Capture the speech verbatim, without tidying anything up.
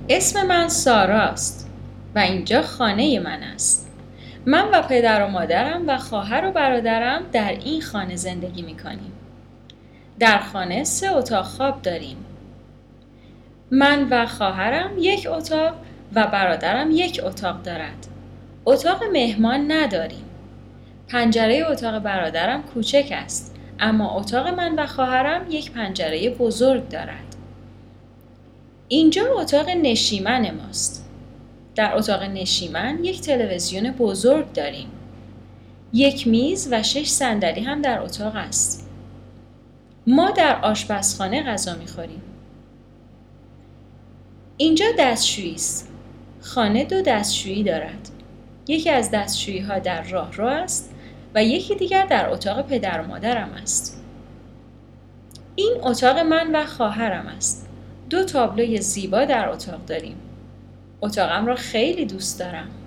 اسم من ساراست و اینجا خانه من است. من و پدر و مادرم و خواهر و برادرم در این خانه زندگی می‌کنیم. در خانه سه اتاق خواب داریم. من و خواهرم یک اتاق و برادرم یک اتاق دارد. اتاق مهمان نداریم. پنجره اتاق برادرم کوچک است، اما اتاق من و خواهرم یک پنجره بزرگ دارد. اینجا اتاق نشیمن ماست. در اتاق نشیمن یک تلویزیون بزرگ داریم. یک میز و شش صندلی هم در اتاق است. ما در آشپزخانه غذا می‌خوریم. اینجا دستشویی است. خانه دو دستشویی دارد. یکی از دستشویی‌ها در راهرو است و یکی دیگر در اتاق پدر و مادرم است. این اتاق من و خواهرم است. دو تابلوی زیبا در اتاق داریم. اتاقم را خیلی دوست دارم.